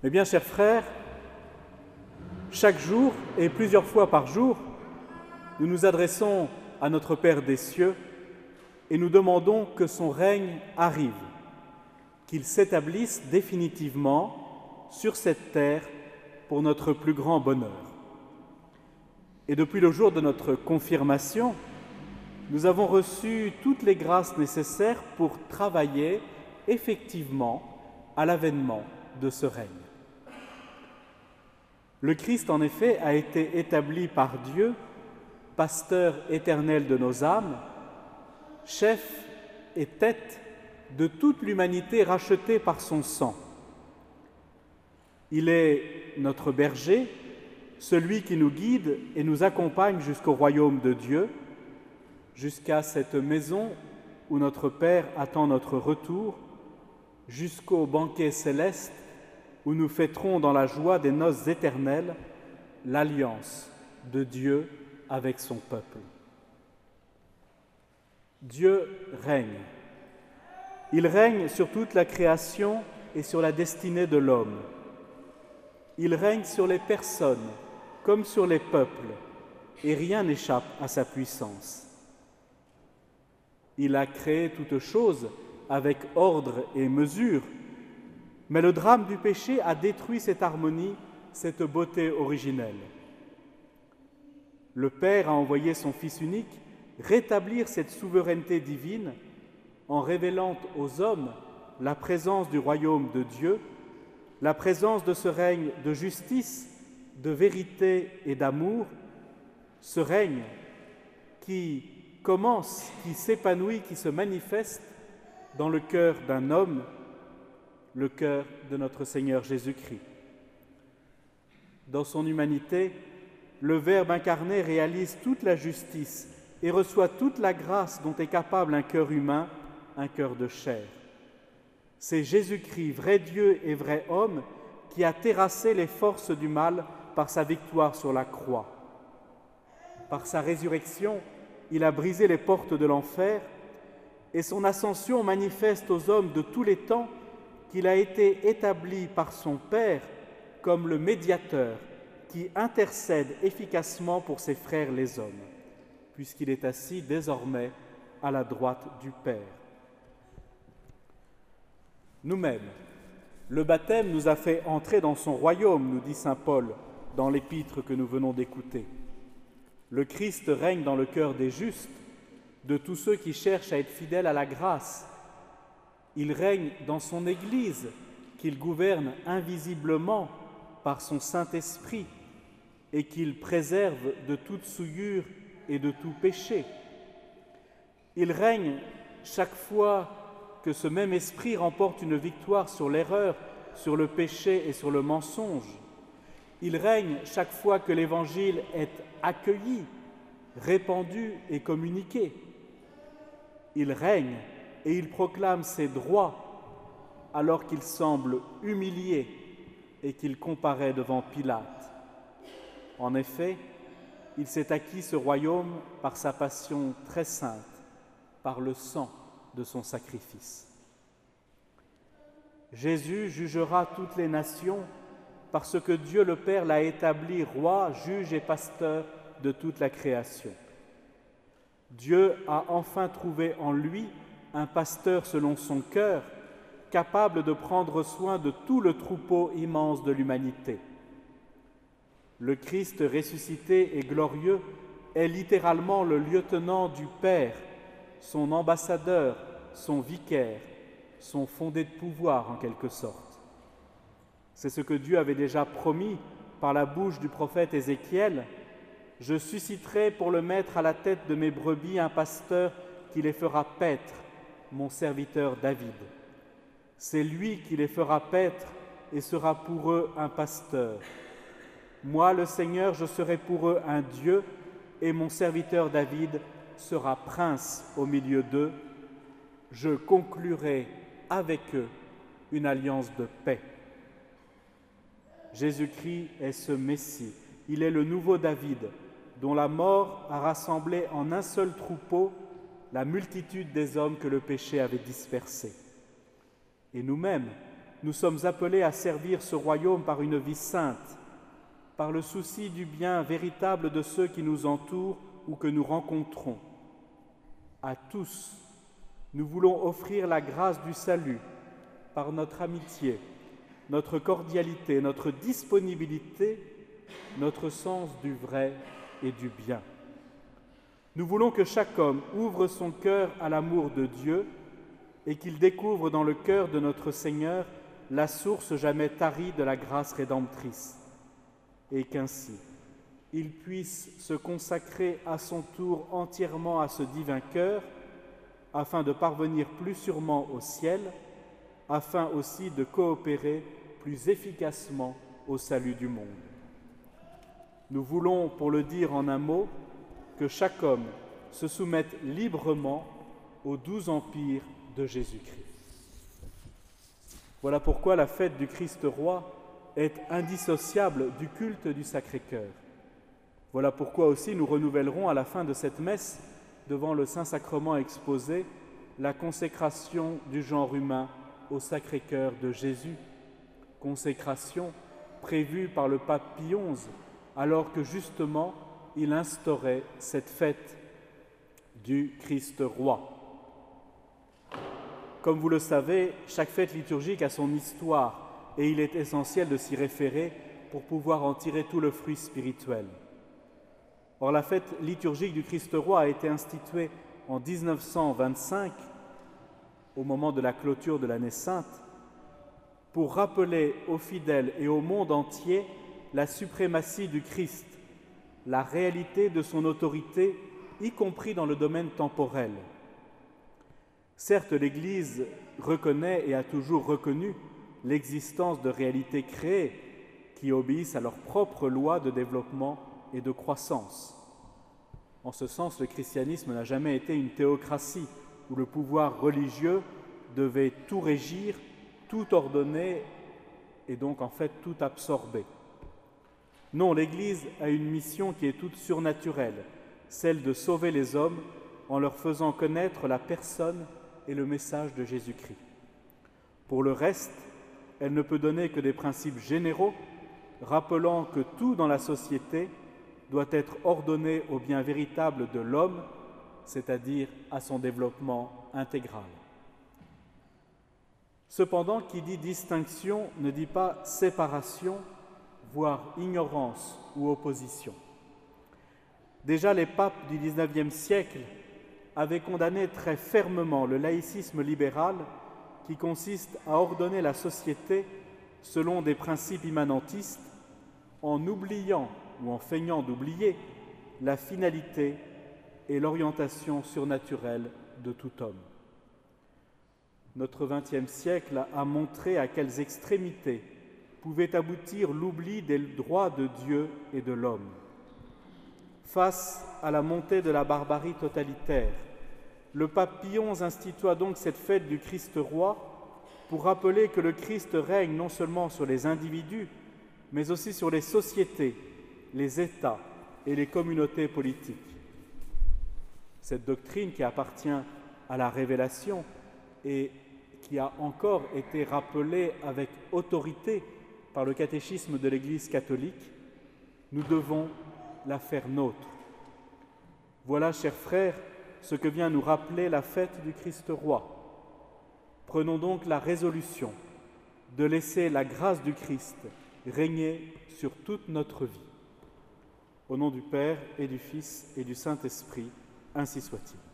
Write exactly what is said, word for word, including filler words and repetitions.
Mes bien chers frères, chaque jour et plusieurs fois par jour, nous nous adressons à notre Père des cieux et nous demandons que son règne arrive, qu'il s'établisse définitivement sur cette terre pour notre plus grand bonheur. Et depuis le jour de notre confirmation, nous avons reçu toutes les grâces nécessaires pour travailler effectivement à l'avènement de ce règne. Le Christ, en effet, a été établi par Dieu, pasteur éternel de nos âmes, chef et tête de toute l'humanité rachetée par son sang. Il est notre berger, celui qui nous guide et nous accompagne jusqu'au royaume de Dieu, jusqu'à cette maison où notre Père attend notre retour, jusqu'au banquet céleste où nous fêterons dans la joie des noces éternelles l'alliance de Dieu avec son peuple. Dieu règne. Il règne sur toute la création et sur la destinée de l'homme. Il règne sur les personnes comme sur les peuples, et rien n'échappe à sa puissance. Il a créé toutes choses avec ordre et mesure, mais le drame du péché a détruit cette harmonie, cette beauté originelle. Le Père a envoyé son Fils unique rétablir cette souveraineté divine en révélant aux hommes la présence du royaume de Dieu, la présence de ce règne de justice, de vérité et d'amour, ce règne qui commence, qui s'épanouit, qui se manifeste dans le cœur d'un homme, le cœur de notre Seigneur Jésus-Christ. Dans son humanité, le Verbe incarné réalise toute la justice et reçoit toute la grâce dont est capable un cœur humain, un cœur de chair. C'est Jésus-Christ, vrai Dieu et vrai homme, qui a terrassé les forces du mal par sa victoire sur la croix. Par sa résurrection, il a brisé les portes de l'enfer et son ascension manifeste aux hommes de tous les temps qu'il a été établi par son Père comme le médiateur qui intercède efficacement pour ses frères les hommes, puisqu'il est assis désormais à la droite du Père. Nous-mêmes, le baptême nous a fait entrer dans son royaume, nous dit saint Paul dans l'épître que nous venons d'écouter. Le Christ règne dans le cœur des justes, de tous ceux qui cherchent à être fidèles à la grâce. Il règne dans son Église, qu'il gouverne invisiblement par son Saint-Esprit et qu'il préserve de toute souillure et de tout péché. Il règne chaque fois que ce même esprit remporte une victoire sur l'erreur, sur le péché et sur le mensonge. Il règne chaque fois que l'Évangile est accueilli, répandu et communiqué. Il règne et il proclame ses droits alors qu'il semble humilié et qu'il comparaît devant Pilate. En effet, il s'est acquis ce royaume par sa passion très sainte, par le sang de son sacrifice. Jésus jugera toutes les nations parce que Dieu le Père l'a établi roi, juge et pasteur de toute la création. Dieu a enfin trouvé en lui un pasteur selon son cœur, capable de prendre soin de tout le troupeau immense de l'humanité. Le Christ ressuscité et glorieux est littéralement le lieutenant du Père, son ambassadeur, son vicaire, son fondé de pouvoir en quelque sorte. C'est ce que Dieu avait déjà promis par la bouche du prophète Ézéchiel. « Je susciterai pour le mettre à la tête de mes brebis un pasteur qui les fera paître, mon serviteur David. C'est lui qui les fera paître et sera pour eux un pasteur. Moi, le Seigneur, je serai pour eux un Dieu et mon serviteur David sera prince au milieu d'eux. Je conclurai avec eux une alliance de paix. » Jésus-Christ est ce Messie, il est le nouveau David, dont la mort a rassemblé en un seul troupeau la multitude des hommes que le péché avait dispersés. Et nous-mêmes, nous sommes appelés à servir ce royaume par une vie sainte, par le souci du bien véritable de ceux qui nous entourent ou que nous rencontrons. À tous, nous voulons offrir la grâce du salut par notre amitié, notre cordialité, notre disponibilité, notre sens du vrai et du bien. Nous voulons que chaque homme ouvre son cœur à l'amour de Dieu et qu'il découvre dans le cœur de notre Seigneur la source jamais tarie de la grâce rédemptrice, et qu'ainsi il puisse se consacrer à son tour entièrement à ce divin cœur, afin de parvenir plus sûrement au ciel, afin aussi de coopérer plus efficacement au salut du monde. Nous voulons, pour le dire en un mot, que chaque homme se soumette librement aux douze empires de Jésus-Christ. Voilà pourquoi la fête du Christ roi est indissociable du culte du Sacré-Cœur. Voilà pourquoi aussi nous renouvellerons à la fin de cette messe, devant le Saint-Sacrement exposé, la consécration du genre humain au Sacré-Cœur de Jésus, consécration prévue par le pape Pie onze, alors que justement il instaurait cette fête du Christ roi. Comme vous le savez, chaque fête liturgique a son histoire et il est essentiel de s'y référer pour pouvoir en tirer tout le fruit spirituel. Or, la fête liturgique du Christ roi a été instituée en mille neuf cent vingt-cinq, au moment de la clôture de l'année sainte, pour rappeler aux fidèles et au monde entier la suprématie du Christ, la réalité de son autorité, y compris dans le domaine temporel. Certes, l'Église reconnaît et a toujours reconnu l'existence de réalités créées qui obéissent à leurs propres lois de développement et de croissance. En ce sens, le christianisme n'a jamais été une théocratie où le pouvoir religieux devait tout régir, tout ordonner et donc en fait tout absorber. Non, l'Église a une mission qui est toute surnaturelle, celle de sauver les hommes en leur faisant connaître la personne et le message de Jésus-Christ. Pour le reste, elle ne peut donner que des principes généraux, rappelant que tout dans la société doit être ordonné au bien véritable de l'homme, c'est-à-dire à son développement intégral. Cependant, qui dit distinction ne dit pas séparation, voire ignorance ou opposition. Déjà, les papes du dix-neuvième siècle avaient condamné très fermement le laïcisme libéral qui consiste à ordonner la société selon des principes immanentistes en oubliant ou en feignant d'oublier la finalité et l'orientation surnaturelle de tout homme. Notre vingtième siècle a montré à quelles extrémités pouvait aboutir l'oubli des droits de Dieu et de l'homme. Face à la montée de la barbarie totalitaire, le pape Pie onze institua donc cette fête du Christ roi pour rappeler que le Christ règne non seulement sur les individus, mais aussi sur les sociétés, les États et les communautés politiques. Cette doctrine qui appartient à la révélation et qui a encore été rappelée avec autorité par le catéchisme de l'Église catholique, nous devons la faire nôtre. Voilà, chers frères, ce que vient nous rappeler la fête du Christ roi. Prenons donc la résolution de laisser la grâce du Christ régner sur toute notre vie. Au nom du Père et du Fils et du Saint-Esprit, ainsi soit-il.